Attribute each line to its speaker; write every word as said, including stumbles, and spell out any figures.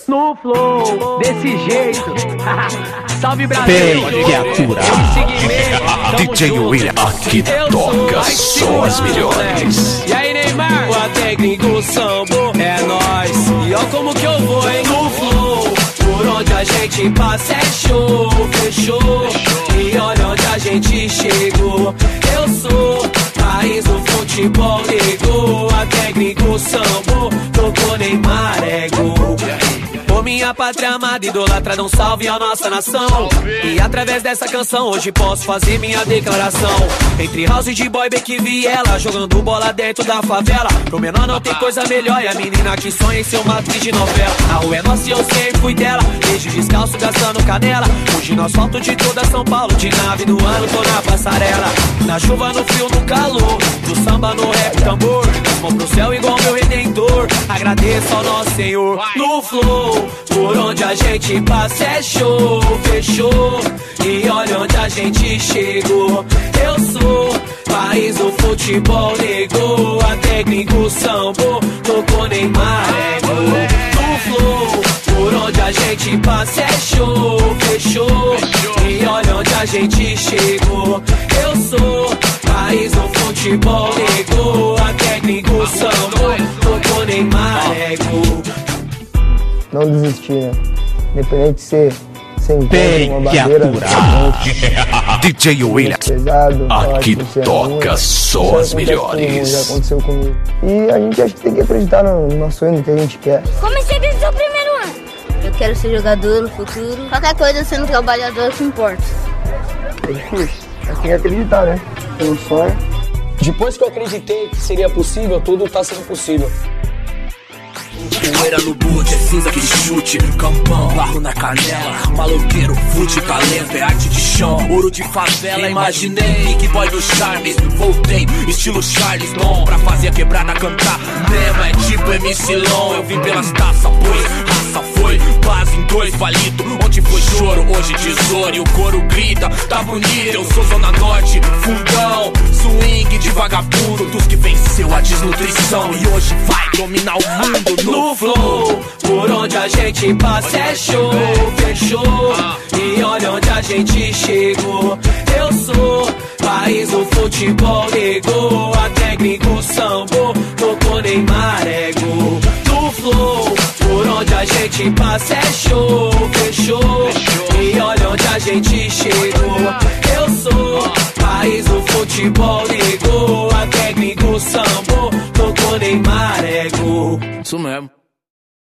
Speaker 1: no flow, desse jeito. Salve Brasil!
Speaker 2: Tem que aturar. D J William aqui toca só as melhores.
Speaker 1: E aí, Neymar?
Speaker 3: O técnico sambo é nóis. E ó como que eu vou, hein? No flow, por onde a gente passa é show, fechou. E olha onde a gente chegou. Eu sou país do futebol, nego. A técnico sambo tocou Neymar, ego. Ô minha pátria amada, idolatrada, um salve à nossa nação. E através dessa canção hoje posso fazer minha declaração. Entre house de boy, Beck e Viela, jogando bola dentro da favela. Pro menor não tem coisa melhor, e a menina que sonha em ser uma atriz de novela. A rua é nossa e eu sempre fui dela, desde descalço gastando canela. Hoje no asfalto de toda São Paulo, de nave no ano, tô na passarela. Na chuva, no frio, no calor, do samba, no rap, tambor. Mão pro céu igual meu redentor, agradeço ao nosso Senhor. No flow, por onde a gente passa é show, fechou. E olha onde a gente chegou. Eu sou país do futebol, nego. A técnico sambo tocou Neymar, ego. No flow, por onde a gente passa é show, fechou. E olha onde a gente chegou. Eu sou país do futebol, nego. A técnico sambo tocou Neymar, ego.
Speaker 4: Não desistir, né? Independente de ser sem
Speaker 2: Tem
Speaker 4: uma
Speaker 2: que
Speaker 4: barreira,
Speaker 2: aturar. D J William
Speaker 4: pesado,
Speaker 2: aqui
Speaker 4: você é
Speaker 2: toca
Speaker 4: ruim.
Speaker 2: só as
Speaker 4: Isso acontece comigo,
Speaker 2: melhores.
Speaker 4: já aconteceu comigo. E a gente acha que tem que acreditar no nosso sonho, no que a gente quer.
Speaker 5: Comecei desde o primeiro ano. Eu quero ser jogador no futuro. Qualquer coisa sendo trabalhador que importa.
Speaker 4: É difícil, mas tem que acreditar, né? Tem um sonho.
Speaker 6: Depois que eu acreditei que seria possível, tudo tá sendo possível.
Speaker 7: Poeira no boot, é cinza que chute. Campão, barro na canela. Maloqueiro, fute, talento, é arte de chão. Ouro de favela, imaginei. Nick Boy do Charles, voltei. Estilo Charles, bom pra fazer a quebrada cantar. Mesmo é tipo M C Long. Eu vim pelas taças, pois raça foi. Base em dois palitos. Onde foi choro, hoje tesouro. E o coro grita, tá bonito. Eu sou Zona Norte, fundão. Swing de vagabundo, dos que venceu a desnutrição. E hoje vai dominar o mundo.
Speaker 3: No flow, por onde a gente passa é show, fechou. E olha onde a gente chegou. Eu sou país do futebol, nego. A técnico sambo tocou Neymar, ego. No flow, por onde a gente passa é show, fechou. E olha onde a gente chegou. Eu sou país do futebol, nego. A técnico sambo tocou Neymar, ego.
Speaker 7: Isso mesmo.